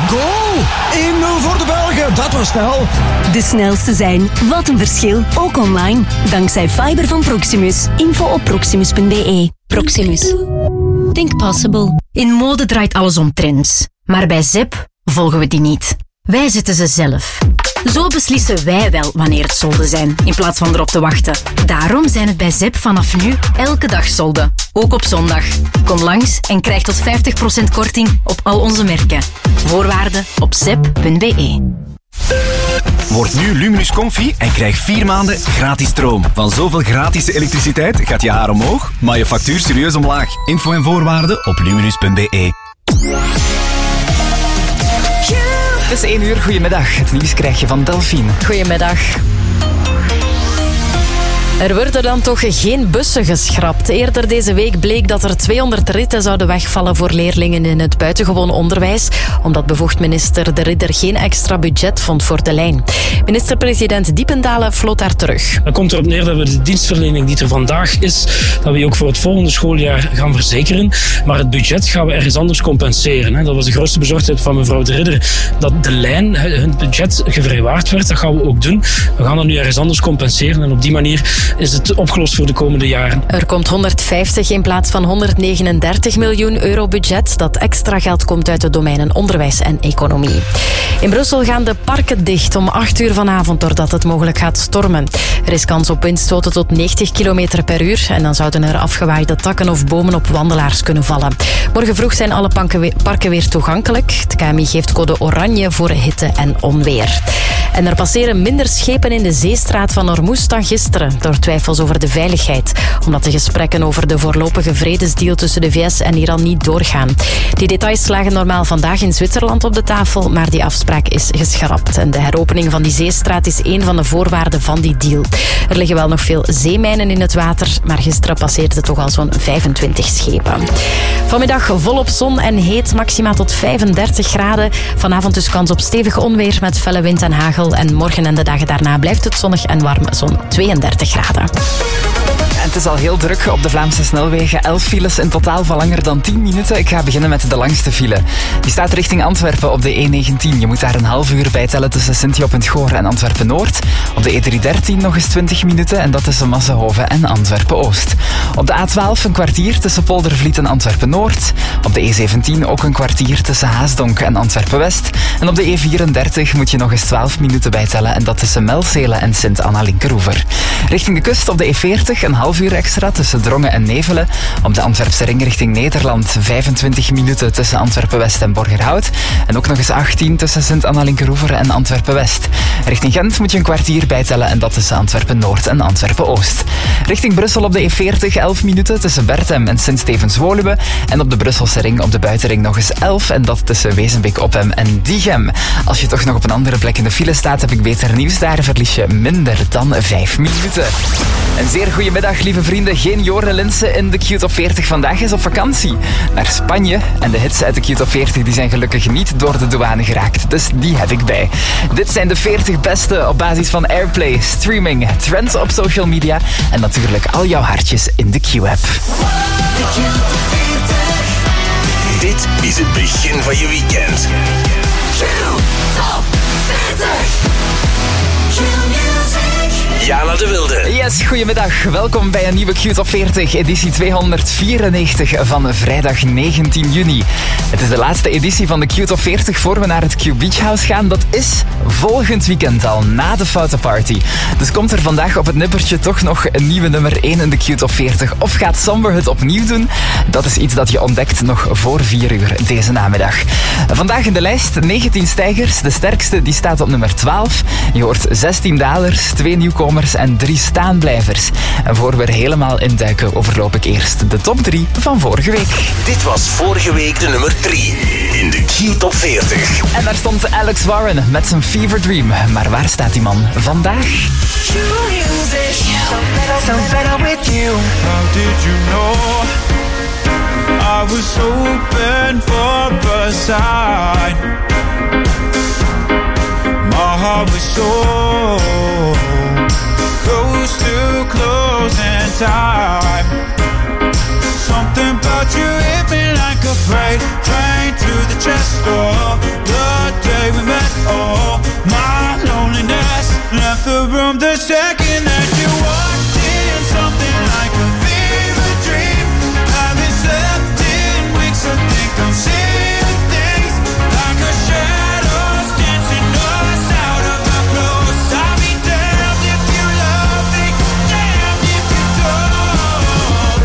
Goal! 1-0 voor de Belgen, dat was snel. De snelste zijn, wat een verschil, ook online. Dankzij fiber van Proximus. Info op proximus.be. Proximus. Think possible. In mode draait alles om trends. Maar bij ZEP volgen we die niet. Wij zetten ze zelf. Zo beslissen wij wel wanneer het solden zijn, in plaats van erop te wachten. Daarom zijn het bij ZEP vanaf nu elke dag solden. Ook op zondag. Kom langs en krijg tot 50% korting op al onze merken. Voorwaarden op zep.be. Word nu Luminus Comfy en krijg 4 maanden gratis stroom. Van zoveel gratis elektriciteit gaat je haar omhoog, maar je factuur serieus omlaag. Info en voorwaarden op luminus.be. Het is 1 uur, goedemiddag. Het nieuws krijg je van Delphine. Goedemiddag. Er worden dan toch geen bussen geschrapt. Eerder deze week bleek dat er 200 ritten zouden wegvallen voor leerlingen in het buitengewoon onderwijs, omdat bevoegd minister De Ridder geen extra budget vond voor de lijn. Minister-president Diependalen floot daar terug. Dan komt erop neer dat we de dienstverlening die er vandaag is, dat we die ook voor het volgende schooljaar gaan verzekeren. Maar het budget gaan we ergens anders compenseren. Dat was de grootste bezorgdheid van mevrouw De Ridder, dat de lijn, hun budget gevrijwaard werd. Dat gaan we ook doen. We gaan dat nu ergens anders compenseren en op die manier is het opgelost voor de komende jaren. Er komt 150 in plaats van 139 miljoen euro budget. Dat extra geld komt uit de domeinen onderwijs en economie. In Brussel gaan de parken dicht om 8 uur vanavond doordat het mogelijk gaat stormen. Er is kans op windstoten tot 90 km per uur en dan zouden er afgewaaide takken of bomen op wandelaars kunnen vallen. Morgen vroeg zijn alle parken weer toegankelijk. Het KMI geeft code oranje voor hitte en onweer. En er passeren minder schepen in de zeestraat van Hormuz dan gisteren, door twijfels over de veiligheid, omdat de gesprekken over de voorlopige vredesdeal tussen de VS en Iran niet doorgaan. Die details lagen normaal vandaag in Zwitserland op de tafel, maar die afspraak is geschrapt. En de heropening van die zeestraat is een van de voorwaarden van die deal. Er liggen wel nog veel zeemijnen in het water, maar gisteren passeerden toch al zo'n 25 schepen. Vanmiddag volop zon en heet, maxima tot 35 graden. Vanavond dus kans op stevig onweer met felle wind en hagel. En morgen en de dagen daarna blijft het zonnig en warm, zo'n 32 graden. En het is al heel druk op de Vlaamse snelwegen. 11 files in totaal van langer dan 10 minuten. Ik ga beginnen met de langste file. Die staat richting Antwerpen op de E19. Je moet daar een half uur bij tellen tussen Sint-Job-en-Goor en Antwerpen-Noord. Op de E313 nog eens 20 minuten en dat tussen Massenhoven en Antwerpen-Oost. Op de A12 een kwartier tussen Poldervliet en Antwerpen-Noord. Op de E17 ook een kwartier tussen Haasdonk en Antwerpen-West. En op de E34 moet je nog eens 12 minuten bij tellen en dat tussen Melzelen en Sint-Anna-Linkeroever. Richting de kust op de E40 een half uur extra tussen Drongen en Nevelen. Op de Antwerpse ring richting Nederland 25 minuten tussen Antwerpen-West en Borgerhout. En ook nog eens 18 tussen Sint-Anna-Linkeroever en Antwerpen-West. Richting Gent moet je een kwartier bijtellen en dat tussen Antwerpen-Noord en Antwerpen-Oost. Richting Brussel op de E40 11 minuten tussen Berthem en Sint-Stevens-Woluwe. En op de Brusselse ring op de buitenring nog eens 11 en dat tussen Wezenbeek-Oppem en Diegem. Als je toch nog op een andere plek in de file staat, heb ik beter nieuws. Daar verlies je minder dan 5 minuten. Een zeer goedemiddag, lieve vrienden. Geen Jorre Linse in de Q-top 40. Vandaag is op vakantie naar Spanje. En de hits uit de Q-top 40 die zijn gelukkig niet door de douane geraakt. Dus die heb ik bij. Dit zijn de 40 beste op basis van Airplay, streaming, trends op social media en natuurlijk al jouw hartjes in de Q-app. Dit is het begin van je weekend. Q-top 40. Jana de Wilde. Yes, goedemiddag. Welkom bij een nieuwe Q-top 40, editie 294 van vrijdag 19 juni. Het is de laatste editie van de Q-top 40 voor we naar het Q Beach House gaan. Dat is volgend weekend al, na de Foute Party. Dus komt er vandaag op het nippertje toch nog een nieuwe nummer 1 in de Q-top 40? Of gaat Somber het opnieuw doen? Dat is iets dat je ontdekt nog voor 4 uur deze namiddag. Vandaag in de lijst 19 stijgers. De sterkste die staat op nummer 12. Je hoort 16 dalers, 2 nieuwkomers en 3 staanblijvers. En voor we er helemaal induiken, overloop ik eerst de top 3 van vorige week. Dit was vorige week de nummer 3 in de Q-top 40. En daar stond Alex Warren met zijn Fever Dream. Maar waar staat die man vandaag? So better with you. How did you know? I was hoping for a sign. My heart was so close to closing time. Something about you hit me like a freight train to the chest door. the room the second that you walked in. Something like a fever dream. Haven't slept in weeks, I think I'm seeing things like a shadows dancing us out of our clothes. I'll be damned if you love me, damned if you don't.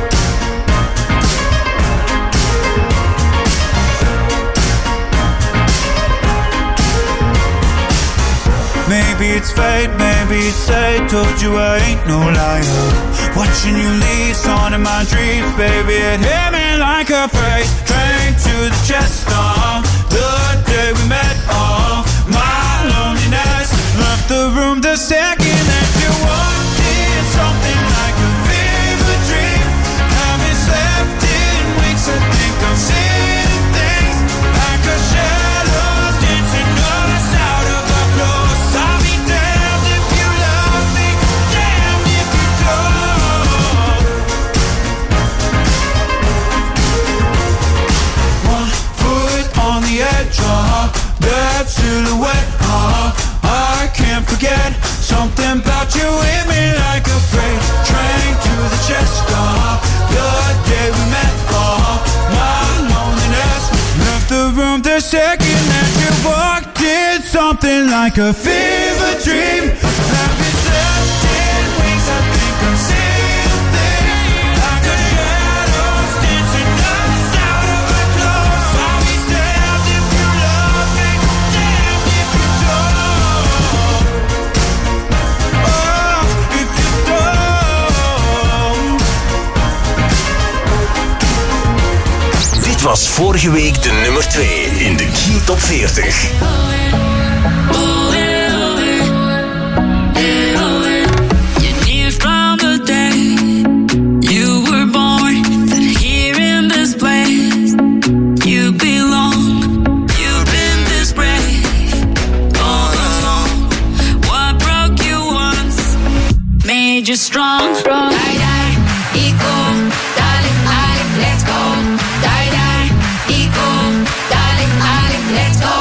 Maybe it's fate, maybe it's fate. Told you I ain't no liar. Watching you leave, on in my dreams, baby. It hit me like a freight train to the chest. The day we met, my loneliness left the room the second that you walked in. Something like a fever dream. Haven't slept in weeks, I think I'm seeing things like a shadow dancing us out of our clothes. I'll be damned if you love me, damned if you don't. One foot on the edge, that silhouette, I can't forget. Something about you hit me like a freight train to the chest. The day we met, my loneliness left the room the second that you walked in. Something like a fever dream. Haven't slept in weeks, I think I'm seeing things like a shadows dancing us out of our clothes. I'll be damned if you love me, damned if you don't. Oh, if you don't. Dit was vorige week de nummer 2 in de Q Top 40. Just strong. Die, die, eco, darling, Ali, let's go. Die, die, eco, darling, Ali, let's go.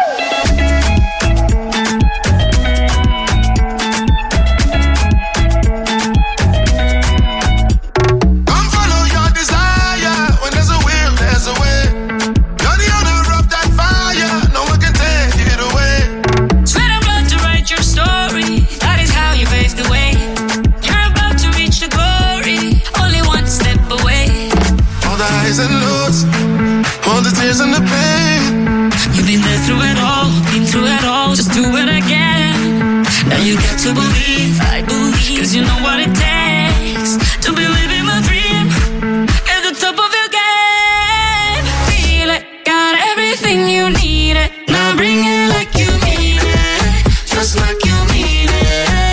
Come follow your desire. When there's a will, there's a way. You're the owner of that fire. No one can take it away. Sweat and blood to write your story. That is how you pave the way. The glory, only one step away. All the highs and lows, all the tears and the pain. You've been there through it all, been through it all. Just do it again. Now you got to believe, I believe, 'cause you know what it takes to be living my dream at the top of your game. Feel it, got everything you need it. Now bring it like you mean it, just like you mean it.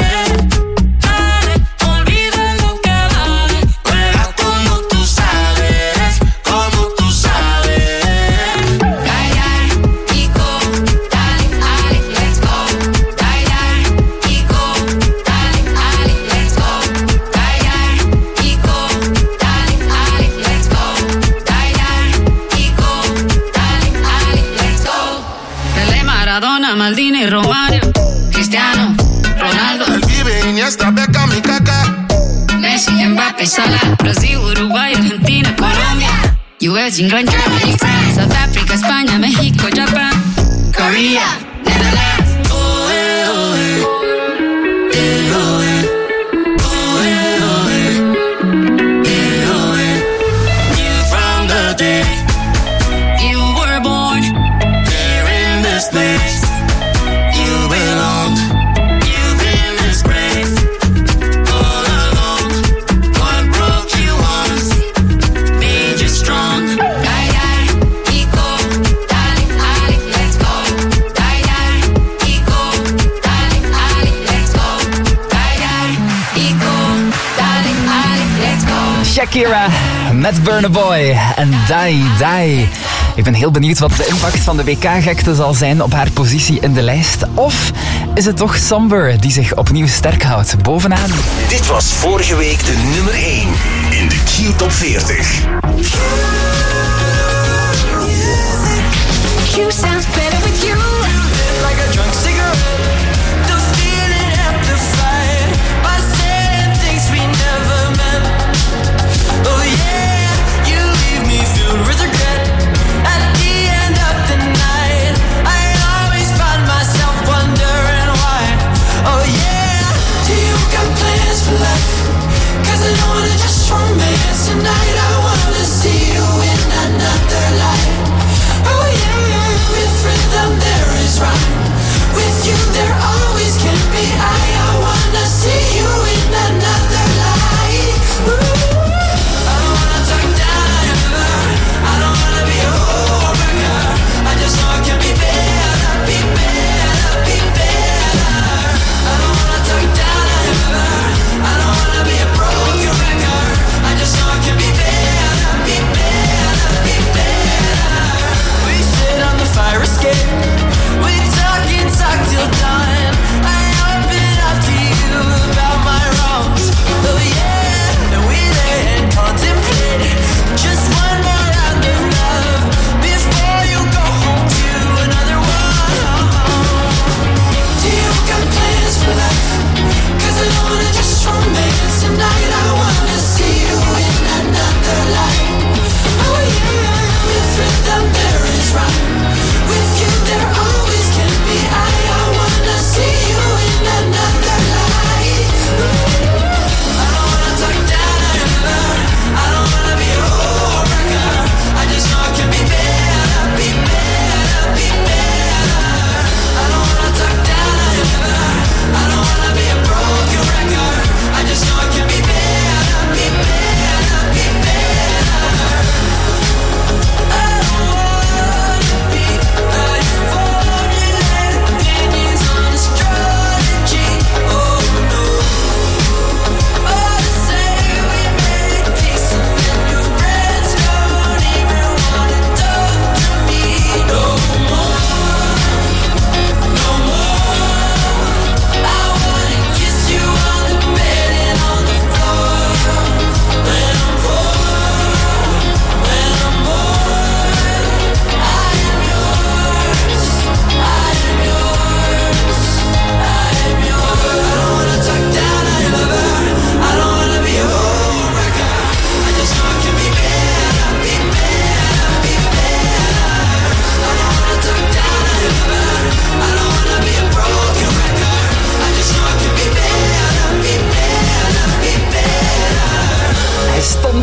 Maldini, Romario, Cristiano, Ronaldo, El Vive, Iniesta, Beckham y Kaká, Messi, Mbappé, Salah, Brasil, Uruguay, Argentina, Colombia, US, England, Germany, France, South Africa, España, México, Japan, Korea, Netherlands. Oh, eh, oh, eh. Eh, oh, eh. Oh, eh, oh, eh. Eh, oh, eh. You from the day you were born here in this place. Shakira met Burna Boy en Die Die. Ik ben heel benieuwd wat de impact van de WK-gekte zal zijn op haar positie in de lijst. Of is het toch Somber die zich opnieuw sterk houdt bovenaan? Dit was vorige week de nummer 1 in de Q Top 40. Q sounds better with you. Like a drunk cigarette. The feeling after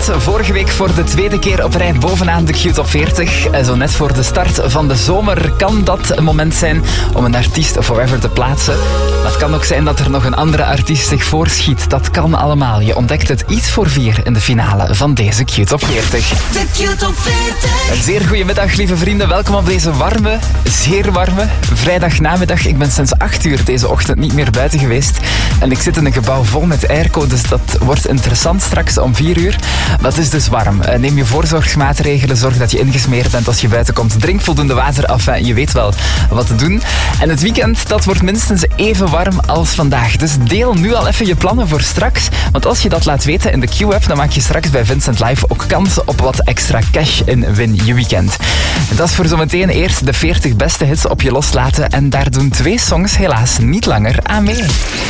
Vorige week voor de tweede keer op rij bovenaan de Q-top 40. Zo net voor de start van de zomer kan dat een moment zijn om een artiest forever te plaatsen. Maar het kan ook zijn dat er nog een andere artiest zich voorschiet. Dat kan allemaal. Je ontdekt het iets voor 4 in de finale van deze Q-top 40. De Q-top 40. Een zeer goede middag, lieve vrienden. Welkom op deze warme, zeer warme vrijdagnamiddag. Ik ben sinds 8 uur deze ochtend niet meer buiten geweest. En ik zit in een gebouw vol met airco, dus dat wordt interessant straks om 4 uur. Maar het is dus warm. Neem je voorzorgsmaatregelen, zorg dat je ingesmeerd bent als je buiten komt. Drink voldoende water af, je weet wel wat te doen. En het weekend, dat wordt minstens even warm als vandaag. Dus deel nu al even je plannen voor straks. Want als je dat laat weten in de Q-app, dan maak je straks bij Vincent Live ook kans op wat extra cash in Win Je Weekend. Dat is voor zometeen eerst de 40 beste hits op je loslaten. En daar doen 2 songs helaas niet langer aan mee.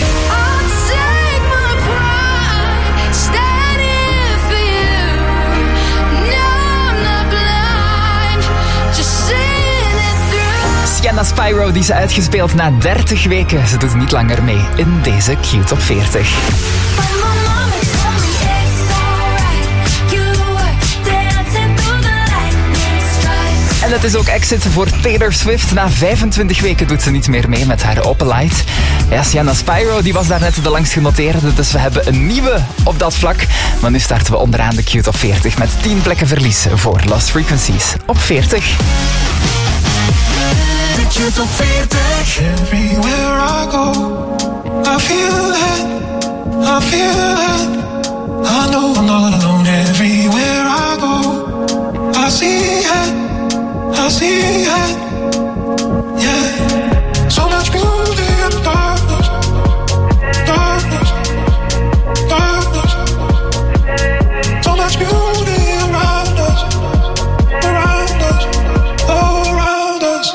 Sienna Spyro, die is uitgespeeld na 30 weken. Ze doet niet langer mee in deze Q-top 40. En het is ook exit voor Taylor Swift. Na 25 weken doet ze niet meer mee met haar Open Light. Ja, Sienna Spyro, die was daar net de langst genoteerde, dus we hebben een nieuwe op dat vlak. Maar nu starten we onderaan de Q-top 40 met 10 plekken verlies voor Lost Frequencies op 40. De Q-top 40. Everywhere I go, I feel it, I feel it. I know I'm not alone. Everywhere I go, I see it, I see it. Yeah, so much beauty in darkness, darkness, darkness. So much beauty around us, around us, all around us.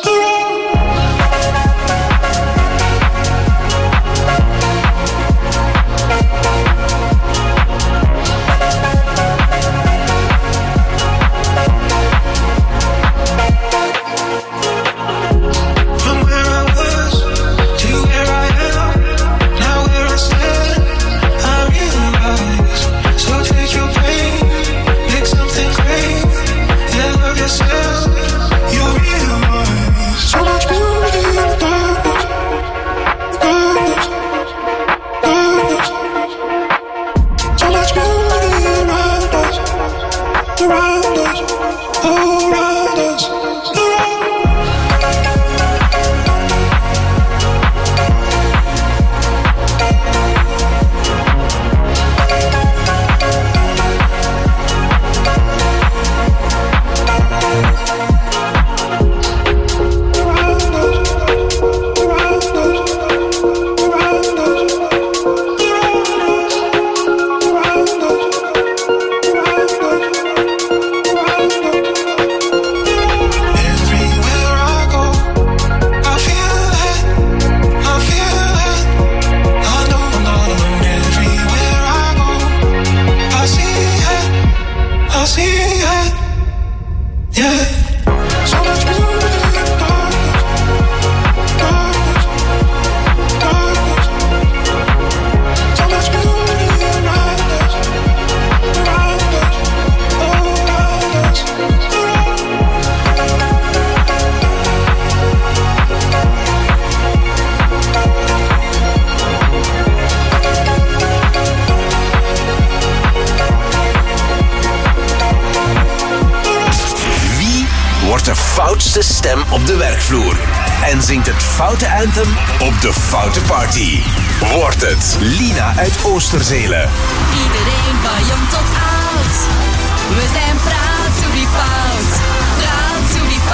Stem op de werkvloer en zingt het foute anthem op de foute party. Wordt het Lina uit Oosterzelen. Iedereen van jong tot oud. We zijn proud to be fout. Proud to be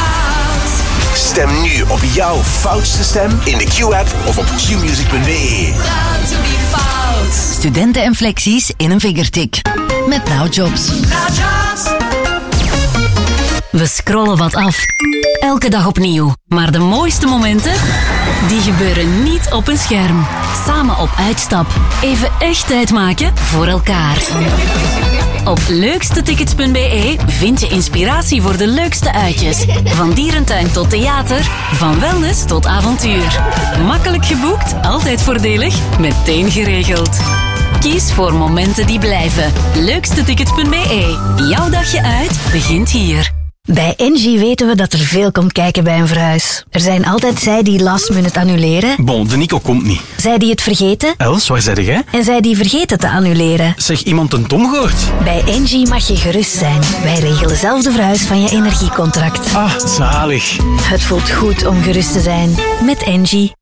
fout. Stem nu op jouw foutste stem in de Q-app of op qmusic.be. Proud to be fout. Studenten en flexies in een vingertik. Met NowJobs. We scrollen wat af. Elke dag opnieuw. Maar de mooiste momenten, die gebeuren niet op een scherm. Samen op uitstap. Even echt tijd maken voor elkaar. Op leukstetickets.be vind je inspiratie voor de leukste uitjes. Van dierentuin tot theater, van wellness tot avontuur. Makkelijk geboekt, altijd voordelig, meteen geregeld. Kies voor momenten die blijven. Leukstetickets.be. Jouw dagje uit begint hier. Bij Engie weten we dat er veel komt kijken bij een verhuis. Er zijn altijd zij die last minute annuleren. Bon, de Nico komt niet. Zij die het vergeten. Els, waar zeg jij? En zij die vergeten te annuleren. Zeg, iemand een Tom gehoord? Bij Engie mag je gerust zijn. Wij regelen zelf de verhuis van je energiecontract. Ah, zalig. Het voelt goed om gerust te zijn. Met Engie.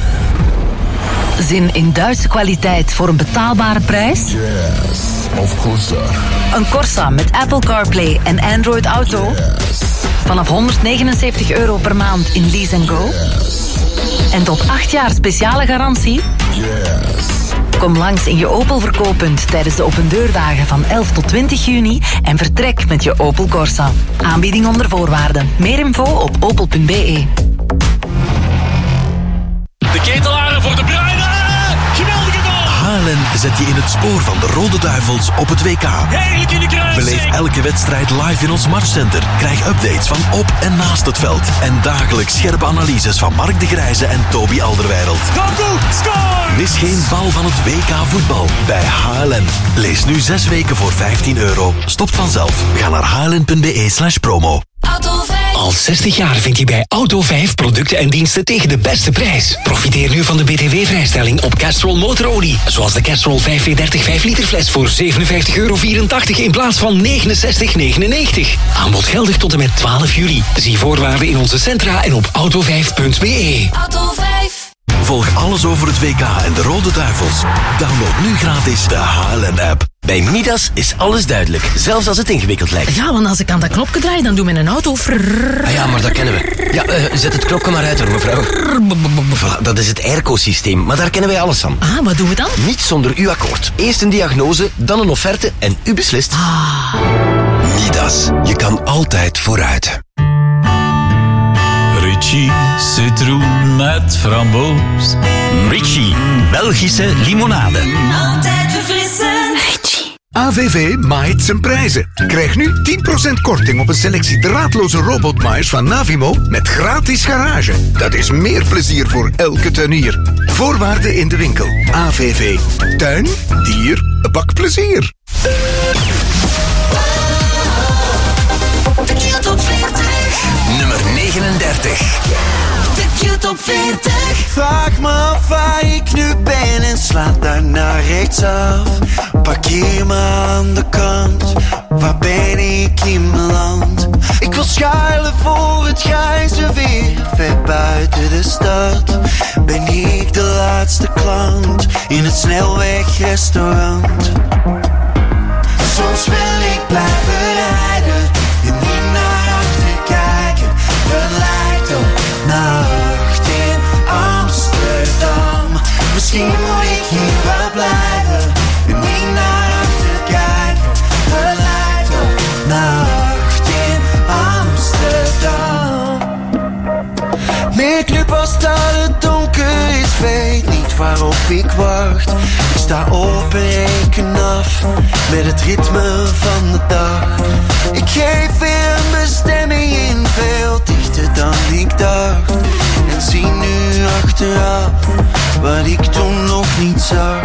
Zin in Duitse kwaliteit voor een betaalbare prijs? Yes, of course. Een Corsa met Apple CarPlay en Android Auto? Yes. Vanaf €199 per maand in Lease & Go? Yes. En tot 8 jaar speciale garantie? Yes. Kom langs in je Opel verkooppunt tijdens de opendeurdagen van 11 tot 20 juni en vertrek met je Opel Corsa. Aanbieding onder voorwaarden. Meer info op opel.be. De ketelaren voor de Bruyne. Geweldige goal. Haarlem zet je in het spoor van de Rode Duivels op het WK. Heerlijk in de kruising. Beleef elke wedstrijd live in ons matchcenter. Krijg updates van op en naast het veld. En dagelijks scherpe analyses van Mark de Grijze en Toby Alderweireld. Goku, score! Mis geen bal van het WK voetbal bij HLN. Lees nu 6 weken voor €15. Stopt vanzelf. Ga naar hln.be/promo. Auto 5. Al 60 jaar vind je bij Auto 5 producten en diensten tegen de beste prijs. Profiteer nu van de BTW-vrijstelling op Castrol motorolie. Zoals de Castrol 5W30 5 liter fles voor €57,84 in plaats van €69,99. Aanbod geldig tot en met 12 juli. Zie voorwaarden in onze centra en op auto5.be. Auto 5. Volg alles over het WK en de Rode Duivels. Download nu gratis de HLN-app. Bij Midas is alles duidelijk, zelfs als het ingewikkeld lijkt. Ja, want als ik aan dat knopje draai, dan doet mijn auto... Ah ja, maar dat kennen we. Ja, zet het knopje maar uit hoor, mevrouw. Voilà, dat is het airco-systeem, maar daar kennen wij alles van. Ah, wat doen we dan? Niet zonder uw akkoord. Eerst een diagnose, dan een offerte en u beslist. Midas, je kan altijd vooruit. Ritchie citroen met framboos. Ritchie, Belgische limonade. Altijd verfrissend. AVV maait zijn prijzen. Krijg nu 10% korting op een selectie draadloze robotmaaiers van Navimo met gratis garage. Dat is meer plezier voor elke tuinier. Voorwaarden in de winkel. AVV. Tuin, dier, bakplezier. De Q-top 40. Nummer 39. De Q-top 40. Vraag me af waar ik nu ben en slaat daarna rechtsaf. Parkeer me aan de kant, waar ben ik in mijn land? Ik wil schuilen voor het grijze weer, ver buiten de stad. Ben ik de laatste klant in het snelwegrestaurant? Soms wil ik blijven rijden en niet naar achter kijken. Het lijkt op nacht in Amsterdam. Misschien moet ik hier wel blijven en niet naar achter kijken. Het lijkt op nacht in Amsterdam. Meer club als dat het donker is, weet niet waarop ik wacht. Ik sta op en reken af met het ritme van de dag. Ik geef weer mijn stemming in, veel dichter dan ik dacht. En zie nu achteraf wat ik toen nog niet zag.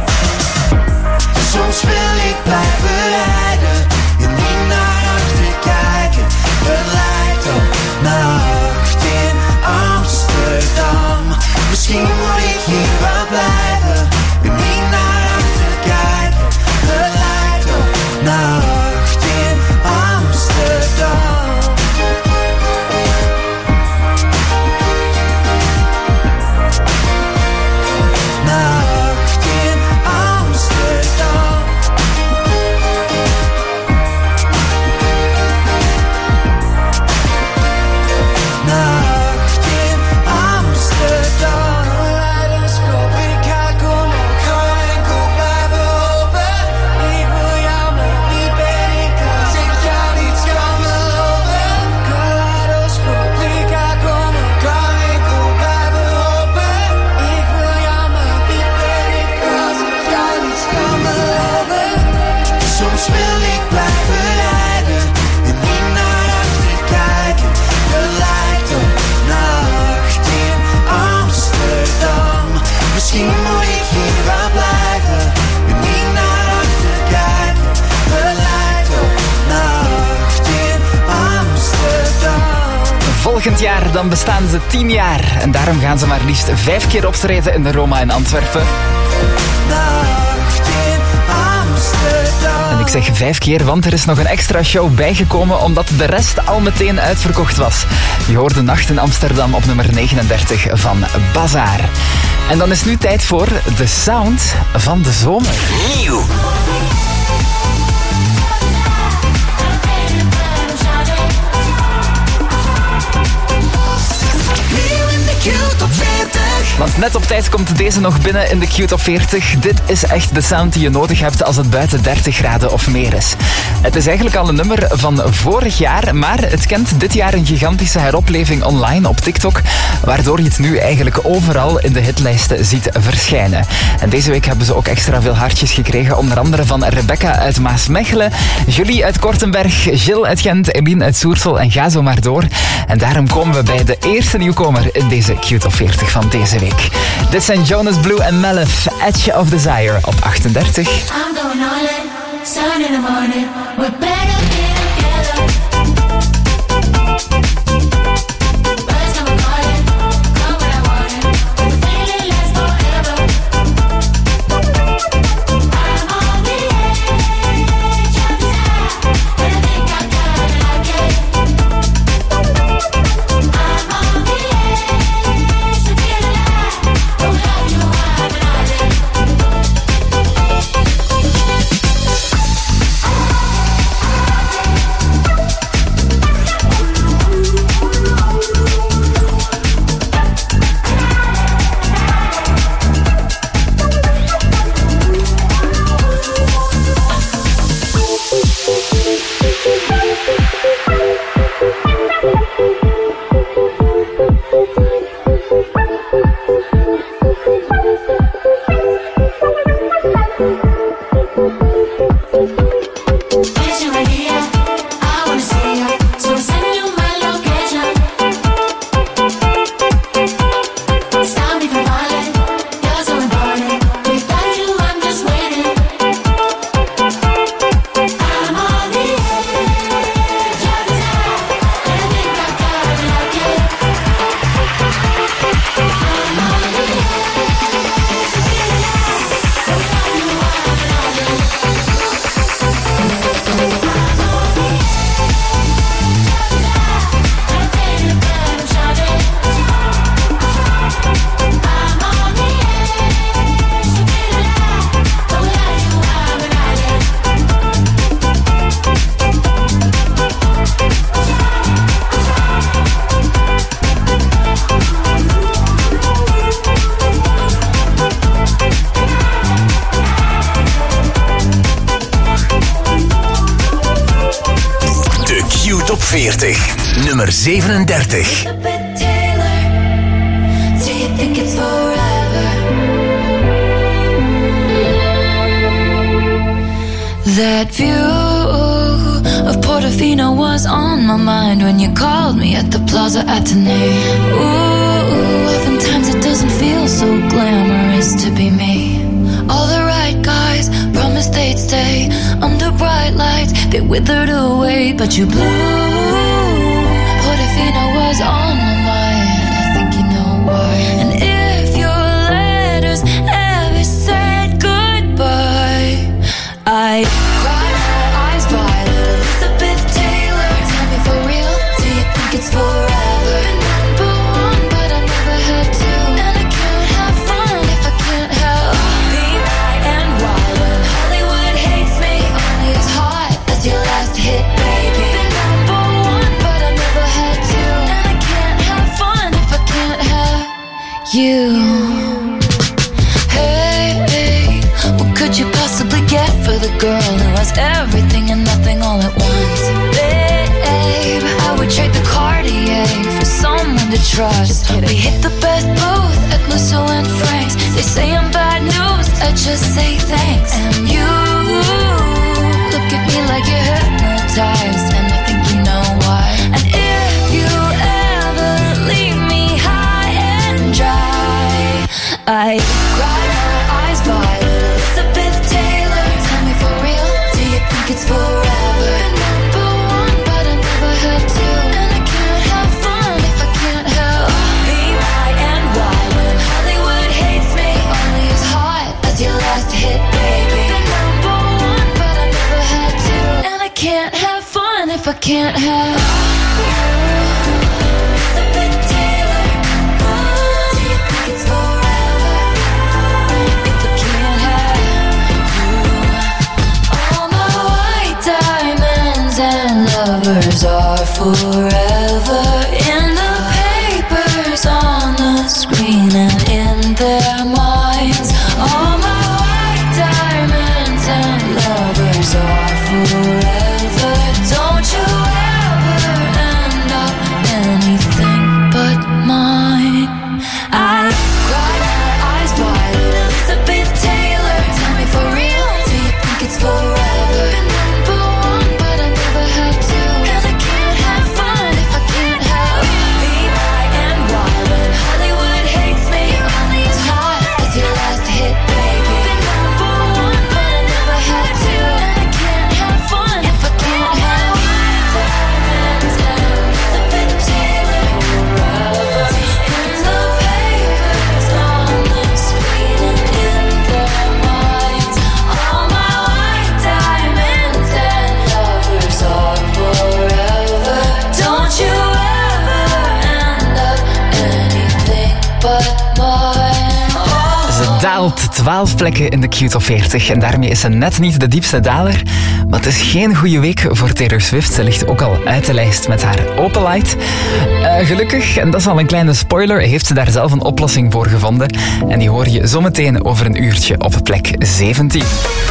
Soms wil ik blijven rijden en niet naar achter kijken. Het lijkt op nacht in Amsterdam. Misschien moet ik hier wel blijven en niet naar achter kijken. Het lijkt op nacht in Amsterdam. Nacht in Amsterdam. volgend jaar dan bestaan ze 10 jaar. En daarom gaan ze maar liefst 5 keer optreden in de Roma in Antwerpen. En ik zeg 5 keer, want er is nog een extra show bijgekomen omdat de rest al meteen uitverkocht was. Je hoorde Nacht in Amsterdam op nummer 39 van Bazaar. En dan is nu tijd voor de sound van de zomer. Nieuw. Want net op tijd komt deze nog binnen in de Q-top 40. Dit is echt de sound die je nodig hebt als het buiten 30 graden of meer is. Het is eigenlijk al een nummer van vorig jaar, maar het kent dit jaar een gigantische heropleving online op TikTok, waardoor je het nu eigenlijk overal in de hitlijsten ziet verschijnen. En deze week hebben ze ook extra veel hartjes gekregen, onder andere van Rebecca uit Maasmechelen, Julie uit Kortenberg, Gilles uit Gent, Eline uit Soersel en ga zo maar door. En daarom komen we bij de eerste nieuwkomer in deze Q-top 40 van deze week. Dit zijn Jonas Blue en Melif, Edge of Desire op 38. I'm going all in, sun in the morning, we're better than together. Birds come calling, come when I want it, the feeling lasts forever. I'm on the edge of desire, and I think I kinda like it. I'm on the edge to feel alive, don't have you high when I live. Picture right here, I wanna see ya, so send you my location. Stop me from falling, you're so important. Without you, I'm just waiting. I'm on the edge of desire, and I think I kinda like it. I'm on the edge to feel alive, don't have you high when I live. De Q-top 40, nummer 37. Do you think it's forever? That view of Portofino was on my mind when you called me at the Plaza Athénée. Ooh, oftentimes it doesn't feel so glamorous to be me. All the right guys promised they'd stay under bright lights. They withered away, but you blew. Portofino was on my mind. I think you know why. And if your letters ever said goodbye, I cried my eyes violet. Elizabeth Taylor, tell me for real, do you think it's forever? Number one, but I never had to. And I can't have fun if I can't help being high and wild when Hollywood hates me. Only as hot as your last hit, baby. Been number one, but I never had to. And I can't have fun if I can't have you. Hey, what could you possibly get for the girl who has everything and nothing all at once? Babe, I would trade the Cartier for someone to trust. We hit the best booth at Musso and Frank's. They say I'm bad news, I just say thanks. And you look at me like you're hypnotized, and I think you know why. And if you ever leave me high and dry, I cry my eyes violet. Elizabeth Taylor, tell me for real, do you think it's forever? Number one, but I never had to. And I can't have fun if lovers are forever in the papers, on the screen and in their minds. All my white diamonds and lovers are forever. Don't you ever end up anything but mine. I cry my eyes wide, Elizabeth Taylor. Tell me for real, do you think it's forever? Been number one, but I never had to. 'Cause I can't have fun if I can't have me, I am wild. When Hollywood hates me, only as hot as your last hit, baby. Been number one, but I never had to. And I can't have fun if I can't have diamonds and Elizabeth Taylor forever. In the papers, on the screen and in their minds. All my white diamonds and lovers are forever. Don't you ever end up anything but mine. Ze daalt 12 plekken in de Q-top 40 en daarmee is ze net niet de diepste daler. Maar het is geen goede week voor Taylor Swift. Ze ligt ook al uit de lijst met haar Open Light. Gelukkig, en dat is al een kleine spoiler, heeft ze daar zelf een oplossing voor gevonden. En die hoor je zometeen over een uurtje op plek 17.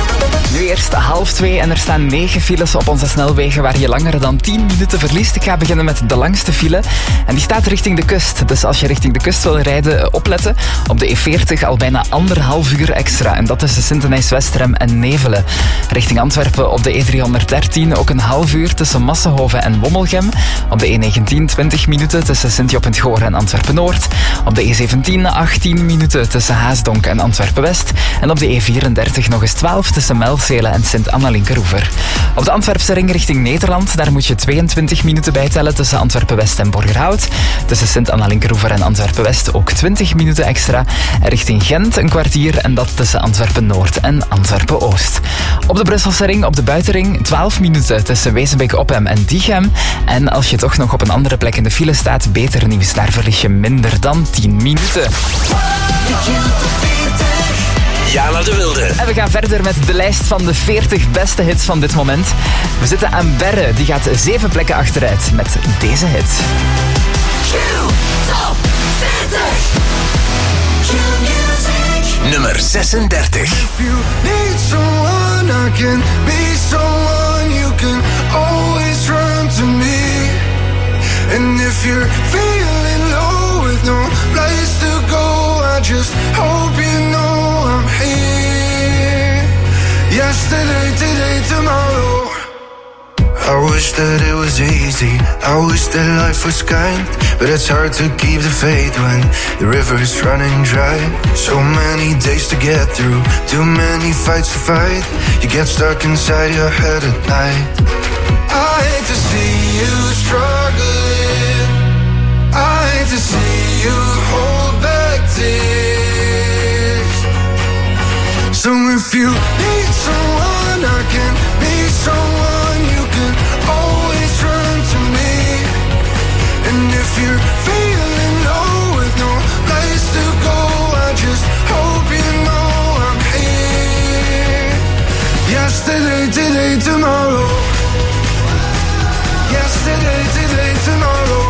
Nu eerst 1:30 en er staan 9 files op onze snelwegen waar je langer dan 10 minuten verliest. Ik ga beginnen met de langste file en die staat richting de kust. Dus als je richting de kust wil rijden, opletten. Op de E40 al bijna 1,5 uur extra en dat tussen Sint-Denijs-Westrem en Nevelen. Richting Antwerpen op de E313 ook een half uur tussen Massenhoven en Wommelgem. Op de E19 20 minuten tussen Sint-Job-en-het-Goor en Antwerpen-Noord. Op de E17 18 minuten tussen Haasdonk en Antwerpen-West. En op de E34 nog eens 12 tussen Melzelen en Sint-Anna-Linkeroever. Op de Antwerpse ring richting Nederland, daar moet je 22 minuten bijtellen tussen Antwerpen-West en Borgerhout. Tussen Sint-Anna-Linkeroever en Antwerpen-West ook 20 minuten extra. En richting Gent een kwartier en dat tussen Antwerpen-Noord en Antwerpen-Oost. Op de Brusselse ring, op de buitenring, 12 minuten tussen Wezenbeek-Oppem en Diegem. En als je toch nog op een andere plek in de file staat, beter nieuws, daar verlies je minder dan 10 minuten. Jana de Wilde. En we gaan verder met de lijst van de 40 beste hits van dit moment. We zitten aan Berre, die gaat 7 plekken achteruit met deze hit. Top 40. Nummer 36. If you need someone, I can be someone. You can always run to me. And if you're feeling low with no place to go, I just hope you know I'm here. Yesterday, today, tomorrow. I wish that it was easy, I wish that life was kind. But it's hard to keep the faith when the river's running dry. So many days to get through, too many fights to fight. You get stuck inside your head at night. I hate to see you struggling, I hate to see you hold back tears. So if you need someone, I can be someone. You can always run to me. And if you're feeling low with no place to go, I just hope you know I'm here. Yesterday, today, tomorrow. Yesterday, today, tomorrow.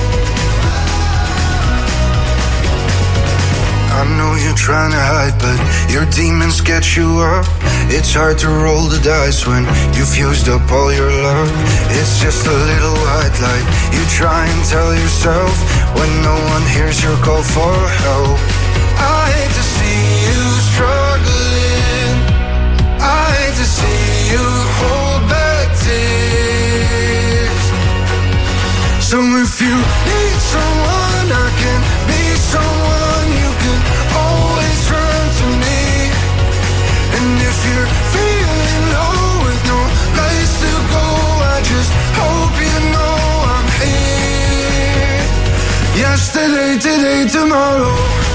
I know you're trying to hide, but your demons get you up. It's hard to roll the dice when you've used up all your love. It's just a little white light you try and tell yourself when no one hears your call for help. I hate to see you struggling, I hate to see you hold back tears. So if you need someone, I can be someone. You can always run to me. And if you're feeling low with no place to go, I just hope you know I'm here. Yesterday, today, tomorrow.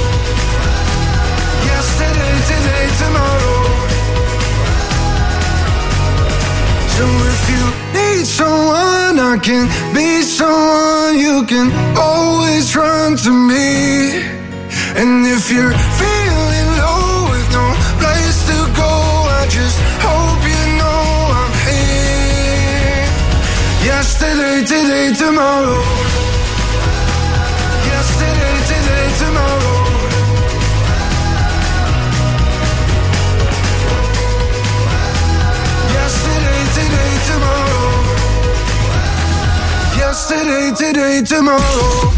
Yesterday, today, tomorrow. So if you need someone, I can be someone. You can always run to me. And if you're feeling low with no place to go, I just hope you know I'm here. Yesterday, Yesterday, tomorrow. Yesterday, today, tomorrow. Yesterday, today, tomorrow. Yesterday, today, tomorrow.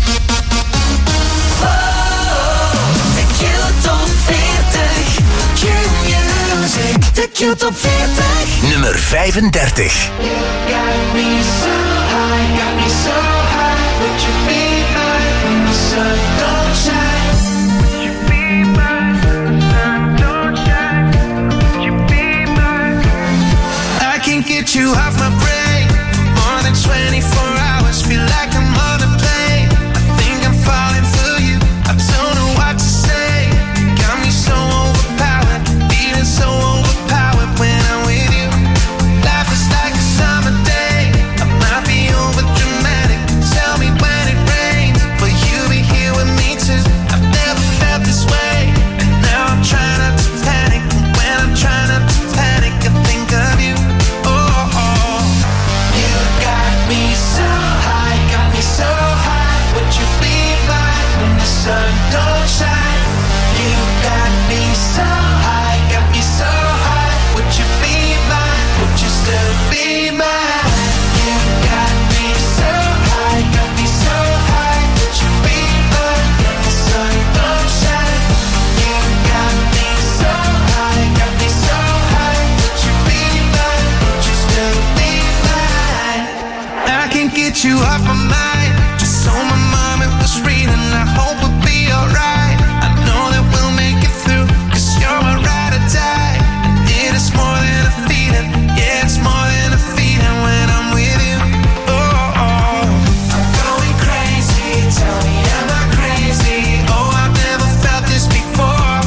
De Q-top 40. Q-music. De Q-top 40. Nummer 35. You got me so high, got me so high. Would you be mine when the sun don't shine? Would you be mine when the sun don't shine? Would you be mine? I can't get you off my brain for more than 24 hours. Feel like I'm on a plane. I think I'm falling for you. I don't know what to say. You got me so overpowered, feeling so overpowered when I'm with you. Life is like a summer day. I might be over dramatic. Tell me when it rains, will you be here with me too? I've never felt this way, and now I'm trying not to panic. And when I'm trying not to panic, I think of you. Oh, oh. You got me so high, got me so high. Would you be mine when the sun don't shine? You got me so high, got me so high. Would you be mine? Would you still be mine? You got me so high, got me so high. Would you be mine when the sun don't shine? You got me so high, got me so high. Would you be mine? Would you still be mine? I can't get you off my mind. Just so my mom it was reading. I hope we'll be alright. I know that we'll make it through, 'cause you're my ride or die. And it is more than a feeling. Yeah, it's more than a feeling when I'm with you. Oh, oh. I'm going crazy. Tell me, am I crazy? Oh, I've never felt this before.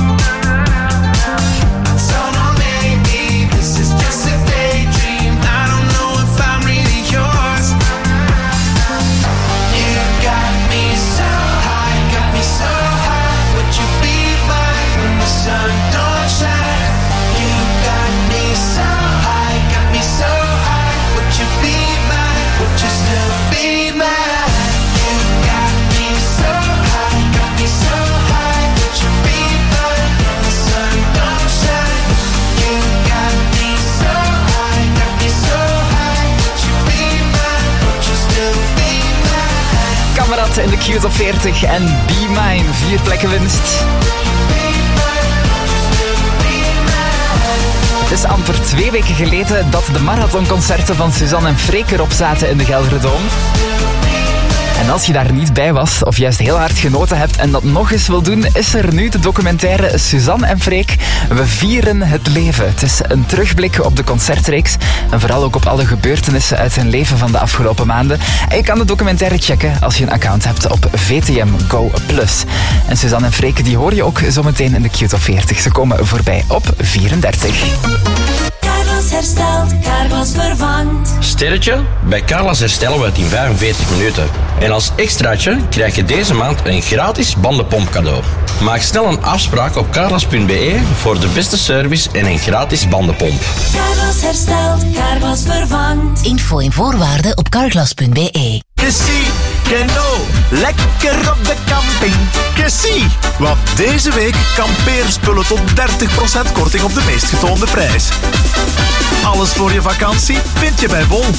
I don't know, maybe this is just a daydream. I don't know if I'm really yours. You got me so high, got me so high. Would you be mine when the sun don't shine? You got me so high, got me so high. Would you be mine? Would you still be mine? You got me so high, got me so high. Would you be mine when the sun don't shine? You got me so high, got me so high. Would you be mine? Would you still be mine? Kamerad in de Q-top 40 en Be Mine. 4 plekken winst. Het is amper 2 weken geleden dat de marathonconcerten van Suzanne en Freek erop zaten in de Gelderdoom. En als je daar niet bij was, of juist heel hard genoten hebt en dat nog eens wil doen, is er nu de documentaire Suzanne en Freek. We vieren het leven. Het is een terugblik op de concertreeks en vooral ook op alle gebeurtenissen uit hun leven van de afgelopen maanden. En je kan de documentaire checken als je een account hebt op VTM Go+. En Suzanne en Freek, die hoor je ook zometeen in de Q-top 40. Ze komen voorbij op 34. Carglass herstelt, Carglass vervangt. Sterretje? Bij Carglass herstellen we het in 45 minuten. En als extraatje krijg je deze maand een gratis bandenpomp cadeau. Maak snel een afspraak op carglass.be voor de beste service en een gratis bandenpomp. Carglass herstelt, Carglass vervangt. Info en voorwaarden op carglass.be. Kessie, Keno, lekker op de camping. Kessie, want deze week kampeerspullen tot 30% korting op de meest getoonde prijs. Alles voor je vakantie vind je bij Bol.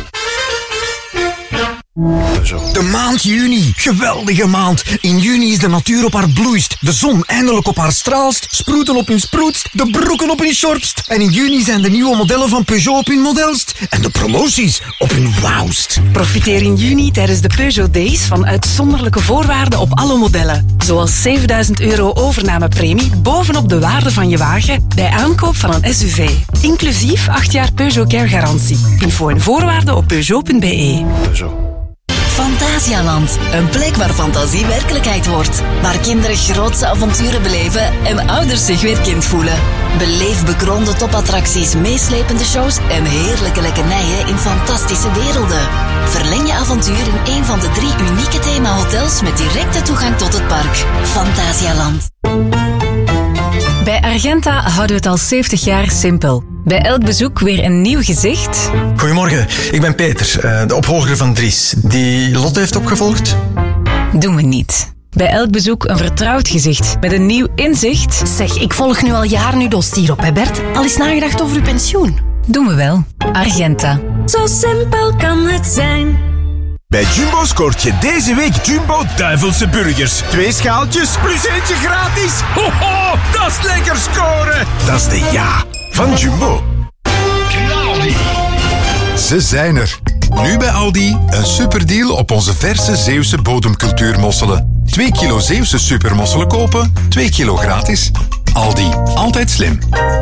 De maand juni. Geweldige maand. In juni is de natuur op haar bloeist. De zon eindelijk op haar straalst. Sproeten op hun sproetst. De broeken op hun shortst. En in juni zijn de nieuwe modellen van Peugeot op hun modelst. En de promoties op hun wauwst. Profiteer in juni tijdens de Peugeot Days van uitzonderlijke voorwaarden op alle modellen. Zoals €7.000 overnamepremie bovenop de waarde van je wagen bij aankoop van een SUV. Inclusief 8 jaar Peugeot Care garantie. Info en voorwaarden op Peugeot.be. Fantasialand. Een plek waar fantasie werkelijkheid wordt. Waar kinderen grootse avonturen beleven en ouders zich weer kind voelen. Beleef bekroonde topattracties, meeslepende shows en heerlijke lekkernijen in fantastische werelden. Verleng je avontuur in een van de 3 unieke themahotels met directe toegang tot het park. Fantasialand. Bij Bij Argenta houden we het al 70 jaar simpel. Bij elk bezoek weer een nieuw gezicht. Goedemorgen, ik ben Peter, de opvolger van Dries. Die Lotte heeft opgevolgd? Doen we niet. Bij elk bezoek een vertrouwd gezicht met een nieuw inzicht. Zeg, ik volg nu al jaren uw dossier op, hè Bert? Al eens nagedacht over uw pensioen? Doen we wel. Argenta. Zo simpel kan het zijn. Bij Jumbo scoort je deze week Jumbo Duivelse Burgers. 2 schaaltjes plus eentje gratis. Ho, ho, dat is lekker scoren. Dat is de ja van Jumbo. Ze zijn er. Nu bij Aldi een superdeal op onze verse Zeeuwse bodemcultuurmosselen. 2 kilo Zeeuwse supermosselen kopen, 2 kilo gratis. Aldi, altijd slim.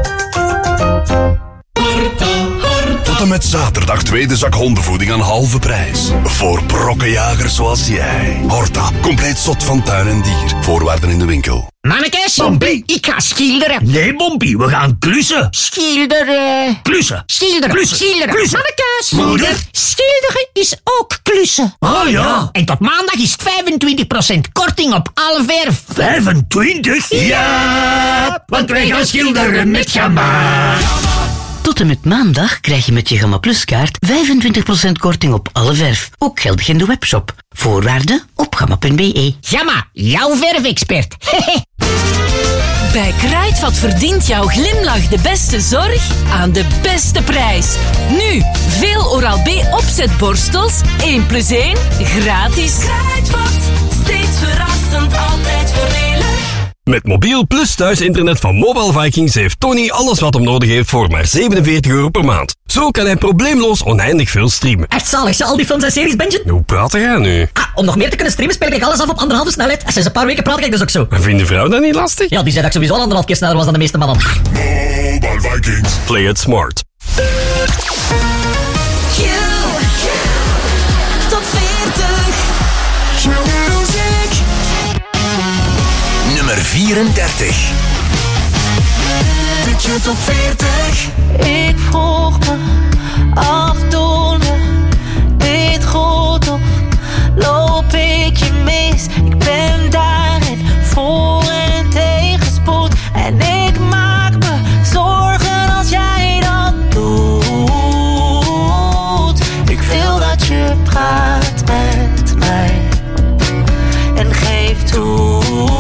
Tot en met zaterdag tweede zak hondenvoeding aan halve prijs. Voor brokkenjagers zoals jij. Horta, compleet zot van tuin en dier. Voorwaarden in de winkel. Mannekes, Bompie, ik ga schilderen. Nee, Bompie, we gaan klussen. Schilderen. Klussen. Schilderen. Klussen. Schilderen. Klussen. Mannekes. Moeder. Schilderen is ook klussen. Oh ja. En tot maandag is het 25% korting op alle verf. 25? Ja, want wij gaan schilderen met Gamma. Tot en met maandag krijg je met je Gamma Plus kaart 25% korting op alle verf. Ook geldig in de webshop. Voorwaarden op gamma.be. Gamma, jouw verfexpert. Bij Kruidvat verdient jouw glimlach de beste zorg aan de beste prijs. Nu, veel Oral-B opzetborstels, 1 plus 1, gratis. Kruidvat, steeds verrassend, altijd voordelig. Met mobiel plus thuisinternet van Mobile Vikings heeft Tony alles wat hem nodig heeft voor maar €47 per maand. Zo kan hij probleemloos oneindig veel streamen. Echt zalig, al die films en series, Benji. Hoe praat jij nu? Om nog meer te kunnen streamen speel ik alles af op 1,5 snelheid. En sinds een paar weken praat ik dus ook zo. En vindt de vrouw dat niet lastig? Ja, die zei dat ik sowieso 1,5 keer sneller was dan de meeste mannen. Mobile Vikings. Play it smart. Top 40. Nummer 34. De top 40. Ik vroeg me af, doen we dit goed of loop ik je mis? Ik ben daarin voor en tegenspoed. En ik maak me zorgen als jij dat doet. Ik wil dat je praat met mij en geef toe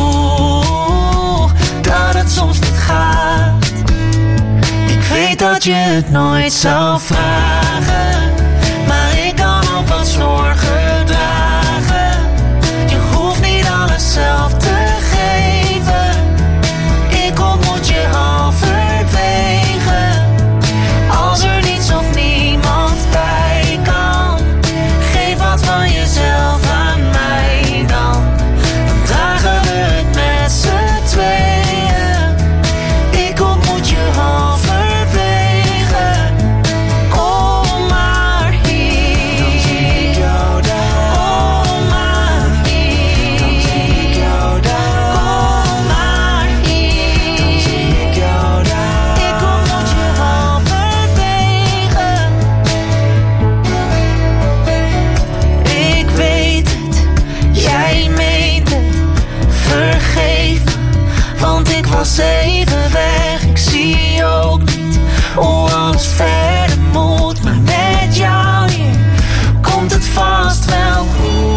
dat het soms niet gaat. Ik weet dat je het nooit zou vragen, maar ik kan ook wat zorgen dragen. Je hoeft niet alles zelf te geven. Ik ontmoet je halverwege. Als er niets of niemand bij kan, geef wat van jezelf aan mij dan. Dan dragen we het met z'n tweeën. Ik ontmoet je halverwege. Kom maar hier. Dan zie ik jou daar. Kom maar hier. Dan zie ik jou daar. Kom maar hier. Dan zie ik jou daar. Ik ontmoet je halverwege. Ik weet het, jij meent het. Vergeef me, want ik was even weg. Ik zie ook niet hoe alles verder moet. Maar met jou hier komt het vast wel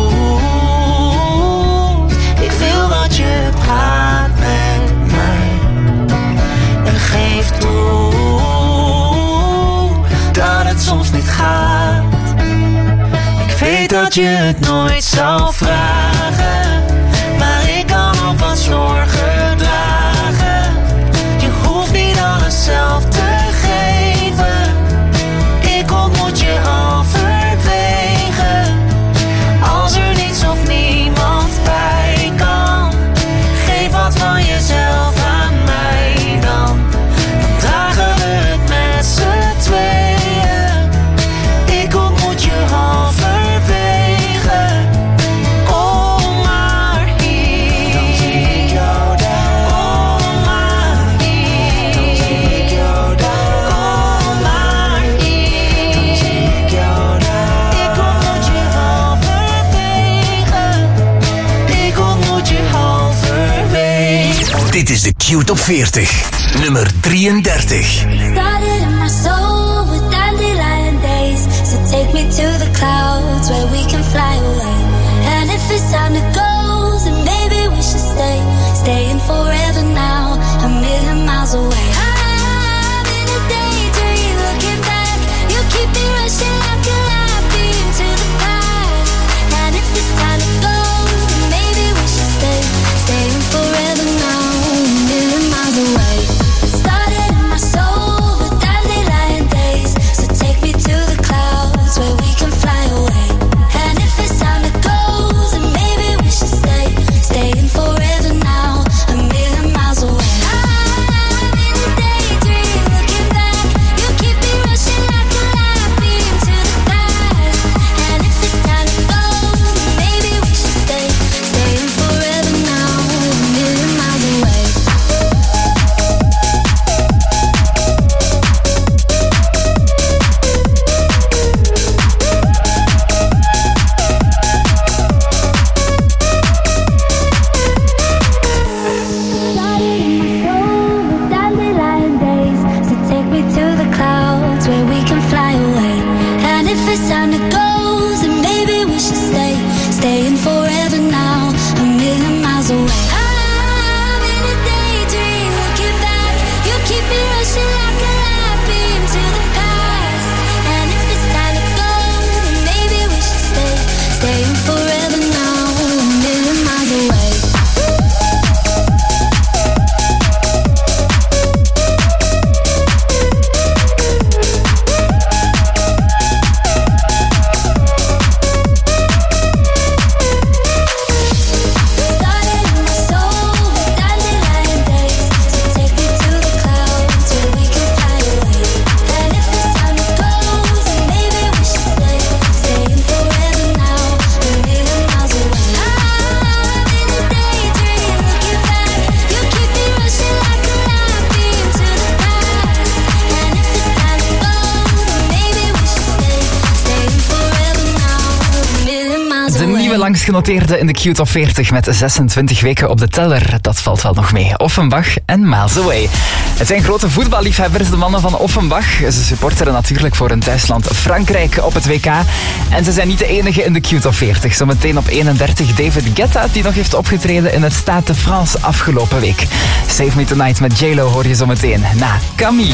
goed. Ik wil dat je praat met mij en geef toe dat het soms niet gaat. Ik weet dat je het nooit zou vragen, maar ik kan ook wat zorgen dragen. Je hoeft niet alles zelf te geven. Ik ontmoet je halverwege. Als er niets of niemand bij kan, geef wat van jezelf aan mij dan. Dan dragen we het met z'n tweeën. Ik ontmoet je halverwege. Kom Dit is de Q-top 40. Nummer 33. Started in my soul with dandelion days. So take me to the clouds where we can fly away. And if it's time to go, then maybe we should stay. Staying forever now, a million miles away. I'm in a daydream, looking back. You keep me rushing like a light beam to the past. And if it's time to go, then maybe we should stay. Staying forever now, a million miles away. It started in my soul with dandelion days. So take me to the clouds where we can fly away. And if it's time to go, then maybe we should stay. Staying forever now, a million miles away. I'm in a daydream, looking back. You keep me rushing like a light beam to the past. And if it's time to go, then maybe we should stay. Staying forever now, a million miles away. Dandelion days, so take me to the clouds where we can fly away. And if it's time to go, then maybe we should stay. Staying forever now, a million miles away. I'm in a daydream, looking back. You keep me rushing like a light beam to the past. And if it's time to go, then maybe we should stay. Staying forever now, a million miles away. Langsgenoteerde in de Q-top 40 met 26 weken op de teller. Dat valt wel nog mee. Offenbach en Miles Away. Het zijn grote voetballiefhebbers, de mannen van Offenbach. Ze supporteren natuurlijk voor hun thuisland Frankrijk op het WK. En ze zijn niet de enige in de Q-top 40. Zometeen op 31 David Guetta, die nog heeft opgetreden in het Stade de France afgelopen week. Save Me Tonight met J-Lo hoor je zometeen na Camille.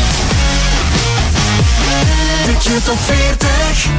De Q-top 40.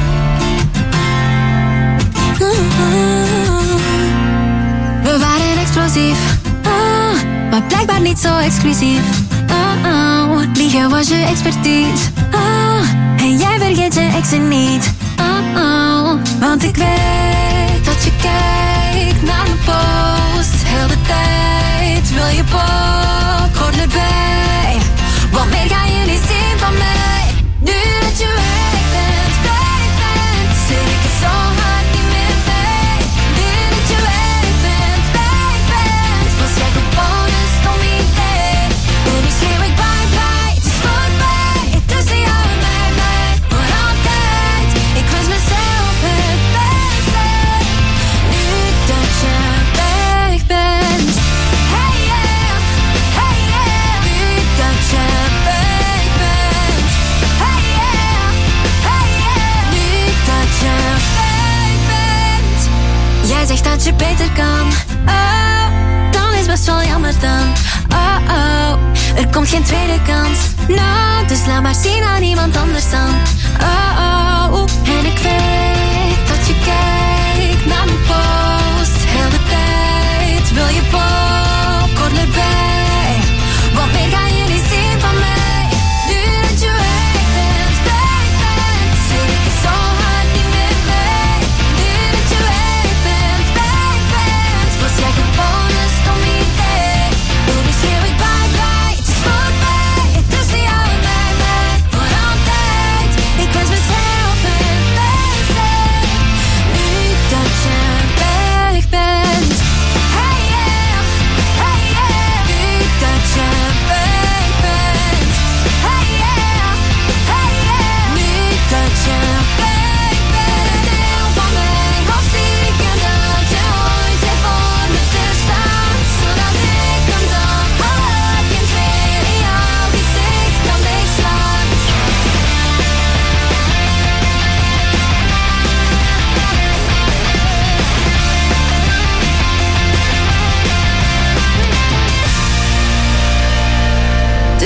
We waren explosief, maar blijkbaar niet zo exclusief. Liegen was je expertise, en jij vergeet je exen niet. Want ik weet dat je kijkt naar mijn post. Heel de tijd wil je popcorn erbij. Want meer ga je niet zien van mij. Nu dat je weg bent, zit ik het zo hard niet meer mee. Nu dat je weg bent, was jij gewoon een stom idee. En nu schreeuw ik bye bye, het is voorbij. Tussen jou en mij, voor altijd. Ik wens mezelf het beste. Nu dat je weg bent. Hey yeah, hey yeah. Nu dat je weg bent. Hey yeah, hey yeah. Nu dat je weg bent. Jij zegt dat je beter kan. Oh, dan is best wel jammer dan. Oh, oh, er komt geen tweede kans. No, dus laat maar zien aan iemand anders dan. Oh, oh, en ik weet dat je kijkt naar mijn post. Heel de tijd wil je popcorn erbij. Want meer ga je niet zien van mij. Nu dat je weg bent, zit ik er zo hard niet meer mee. Nu dat je weg bent, was jij gewoon een stom idee. En nu schreeuw ik bye bye, het is voorbij. Tussen jou en mij, voor altijd. Ik wens mezelf het beste.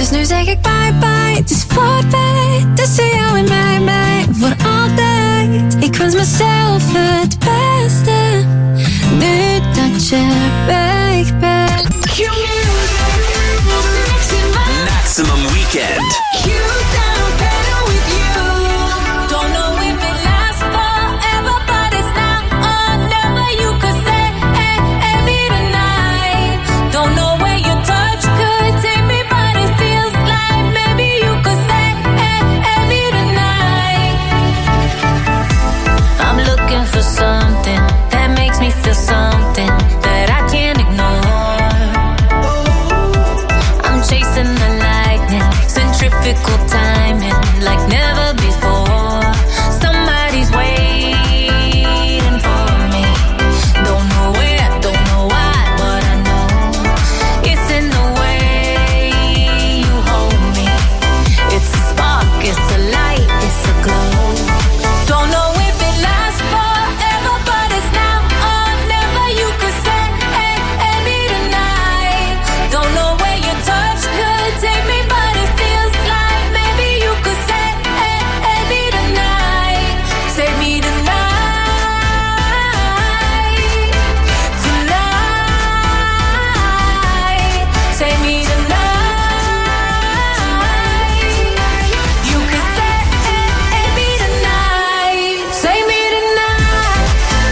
Dus nu zeg ik bye bye, het is voorbij. Tussen jou en mij, voor altijd. Ik wens mezelf het beste, nu dat je weg bent. Maximum Weekend. Something that makes me feel something that I can't ignore. I'm chasing the lightning, centrifugal timing like never before. Somebody's waiting for me. Don't know where, don't know why, but I know it's in the way you hold me. It's a spark, it's a light, it's a glow. Don't know if it lasts forever, but it's now or never. You could say, hey, me tonight. Don't know where your touch could take me, but it feels like maybe you could say, hey, me tonight. Save me tonight. Tonight. Save me tonight. You could say, hey, me tonight. Save me tonight.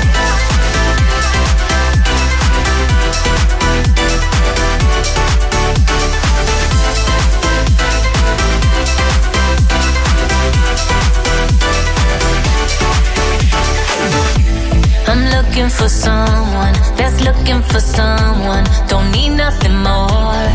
I'm looking for someone that's looking for someone. Don't need nothing more.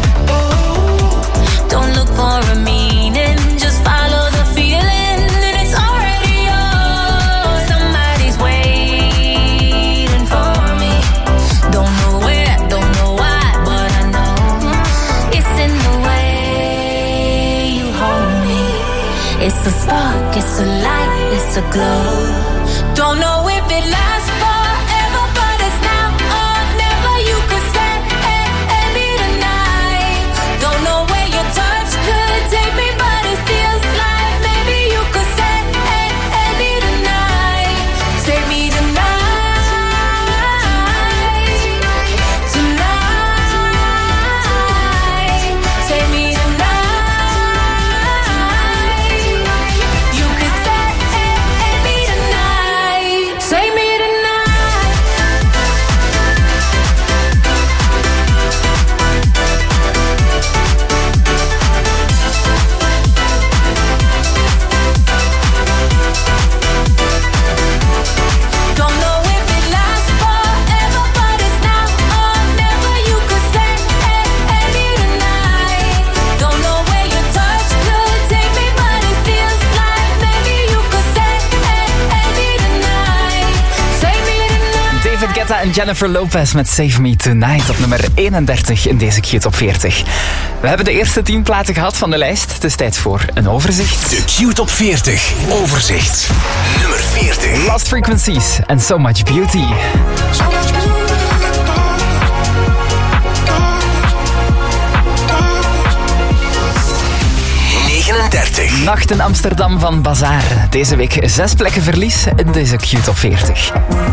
Don't look for a meaning, just follow the feeling, and it's already yours. Somebody's waiting for me. Don't know where, don't know why, but I know it's in the way you hold me. It's a spark, it's a light, it's a glow. Don't know if it lasts forever, but it's now or never. You could say, hey, me tonight. Don't know where your touch could take me, but it feels like maybe you could say, hey, me tonight. Save me tonight. Tonight. Save me tonight. You could say, hey, me tonight. Save me tonight. Don't know if it lasts forever, but it's now or never. You could say, hey, me tonight. Don't know where your touch could take me, but it feels like maybe you could say, hey, me tonight. Save me tonight. David Guetta en Jennifer Lopez met Save Me Tonight op nummer 31 in deze Q-top 40. We hebben de eerste 10 platen gehad van de lijst. Het is tijd voor een overzicht. De Q-top 40. Overzicht. Nummer 40. Lost Frequencies en So Much Beauty. 39. Nacht in Amsterdam van Bazaar. Deze week 6 plekken verlies in deze Q-top 40.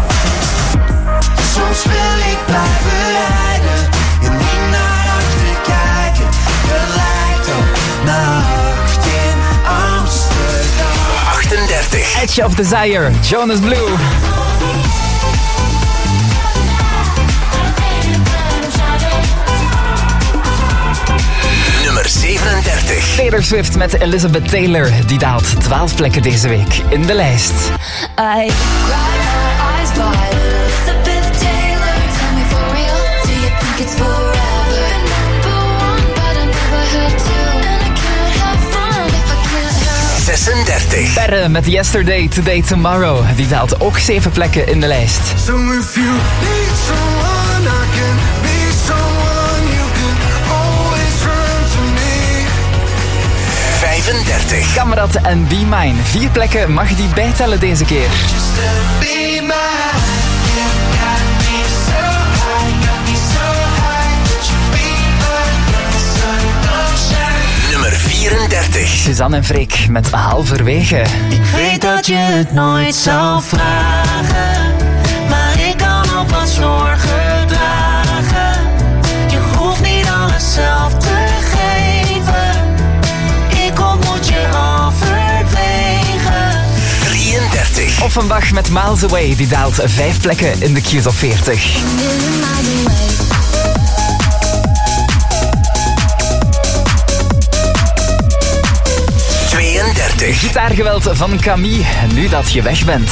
Soms wil ik blijven rijden en niet naar achter kijken. Het lijkt op nacht in Amsterdam. 38. Edge of Desire, Jonas Blue. Nummer 37. Taylor Swift met Elizabeth Taylor. Die daalt 12 plekken deze week in de lijst. I cry my eyes wide. Elizabeth Taylor, tell me for real, do you think it's forever? Number one, but I never had to, and I can't have fun if I can't help. 36. Perre met Yesterday, Today, Tomorrow. Die daalt ook 7 plekken in de lijst. So if you need someone, I can be someone. You can always run to me. 35. Kamrat en Be Mine. 4 plekken mag die bijtellen deze keer. Just to be mine. You got me so high, got me so high. Would you be my sun, don't shine. Suzanne en Freek met Halverwege. Ik weet dat je het nooit zou vragen, maar ik kan op wat zorgen dragen. Je hoeft niet alles zelf te geven, ik ontmoet je halverwege. 33. Offenbach met Miles Away, die daalt 5 plekken in de Q-top 40. 32. Gitaargeweld van Camille, nu dat je weg bent.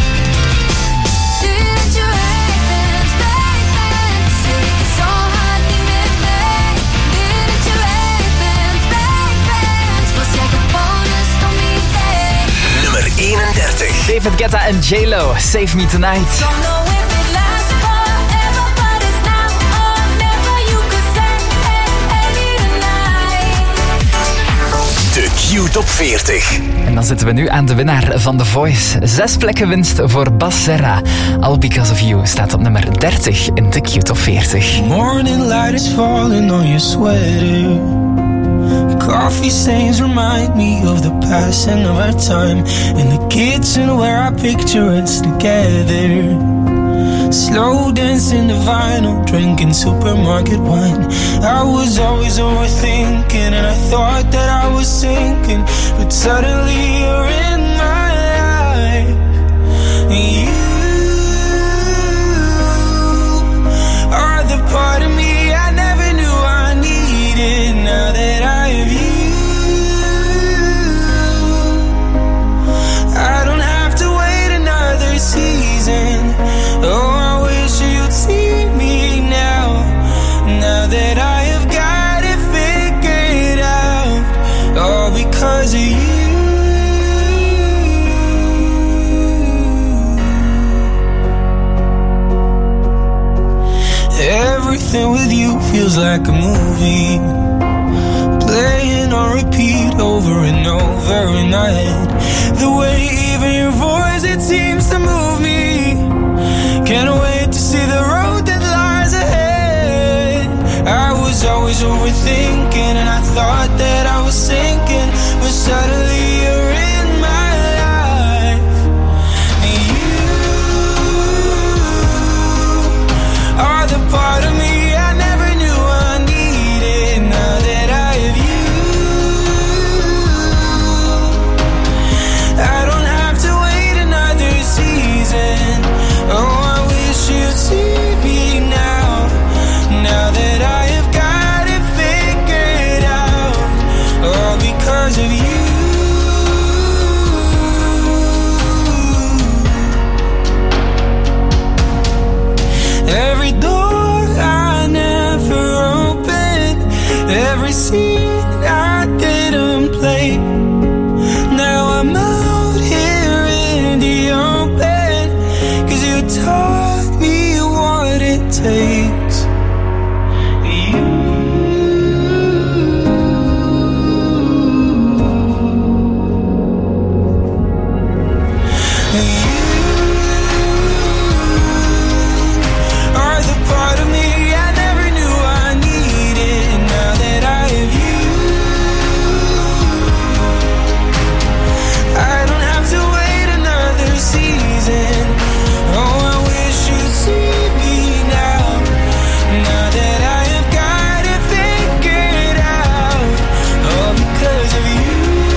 Nummer 31. David Guetta en J-Lo, Save Me Tonight. De Q-top 40. En dan zitten we nu aan de winnaar van The Voice. 6 plekken winst voor Bas Serra. All Because of You staat op nummer 30 in de Q-top 40. Morning light is falling on your sweater. Coffee stains remind me of the passing of our time in the kitchen where I picture us together. Slow dancing the vinyl, drinking supermarket wine. I was always overthinking and I thought that I was sinking, but suddenly you're in my life. You are the part of me I never knew I needed. Now that I have you, I don't have to wait another season. Oh, I wish you'd see me now. Now that I have got it figured out, all because of you. Everything with you feels like a movie, playing on repeat over and over in my head. The way even your voice, it seems to move me. Can't wait to see the road that lies ahead. I was always overthinking and I thought that I was sinking, but suddenly you're in my life. And you are the part of me I never knew I needed. Now that I have you, I don't have to wait another season. Oh, I wish you'd see me now. Now that I have got it figured out, all because of you. Every door I never opened, every scene I didn't play. Now I'm out here in the open, 'cause you taught me what it takes. Are the part of me I never knew I needed. Now that I have you, I don't have to wait another season. Oh, I wish you'd see me now. Now that I have got it figured out, all because of you.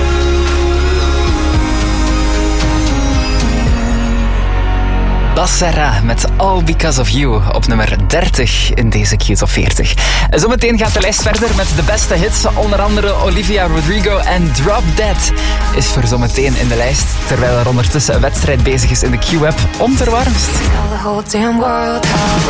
Bas Serra met All Because of You op nummer 30 in deze Q-top 40. En zometeen gaat de lijst verder met de beste hits. Onder andere Olivia Rodrigo en Drop Dead is voor zometeen in de lijst. Terwijl er ondertussen een wedstrijd bezig is in de Q-app. Onverwarmst. The whole damn world.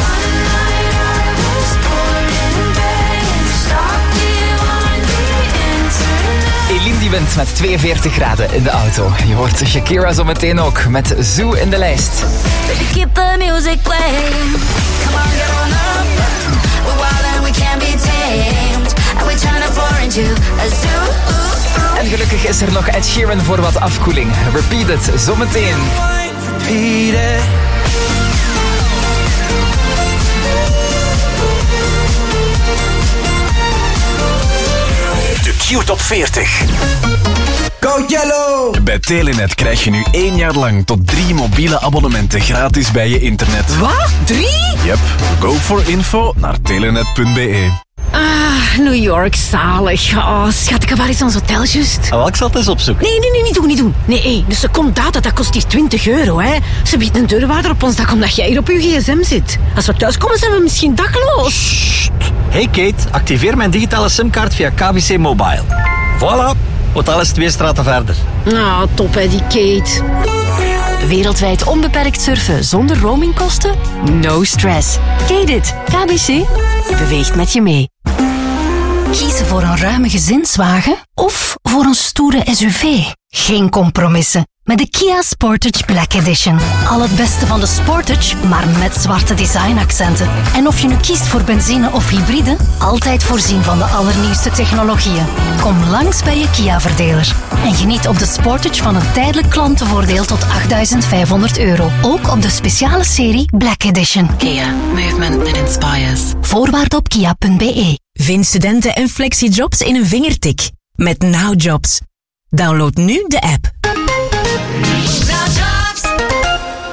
Eline die wint met 42 graden in de auto. Je hoort Shakira zometeen ook met Zoo in de lijst. Keep the music playing. Come on, get on up. We're wild and we can't be tamed. And we turn a floor into a zoo. En gelukkig is er nog Ed Sheeran voor wat afkoeling. Repeat it, zometeen. Repeat it. De Q Top 40. Go Yellow! Bij Telenet krijg je nu 1 jaar lang tot 3 mobiele abonnementen gratis bij je internet. Wat? 3? Yep. Go for info naar telenet.be. Ah, New York, zalig. Oh, schat, ik heb waar eens ons hotel just. Oh, ik zal het eens opzoeken. Nee, niet doen. Nee, dus de secondaat, dat kost hier €20, hè. Ze biedt een deurwaarder op ons dak omdat jij hier op je gsm zit. Als we thuiskomen, zijn we misschien dakloos. Hey Kate, activeer mijn digitale simkaart via KBC Mobile. Voilà, hotel is 2 straten verder. Nou, top hè, die Kate. Wereldwijd onbeperkt surfen zonder roamingkosten? No stress. Kate it. KBC beweegt met je mee. Kiezen voor een ruime gezinswagen of voor een stoere SUV? Geen compromissen. Met de Kia Sportage Black Edition. Al het beste van de Sportage, maar met zwarte designaccenten. En of je nu kiest voor benzine of hybride, altijd voorzien van de allernieuwste technologieën. Kom langs bij je Kia-verdeler. En geniet op de Sportage van een tijdelijk klantenvoordeel tot €8.500. Ook op de speciale serie Black Edition. Kia. Movement that inspires. Voorwaarden op kia.be. Vind studenten en flexijobs in een vingertik. Met Now Jobs. Download nu de app.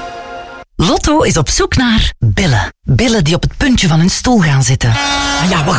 Lotto is op zoek naar billen. Billen die op het puntje van hun stoel gaan zitten. Ja,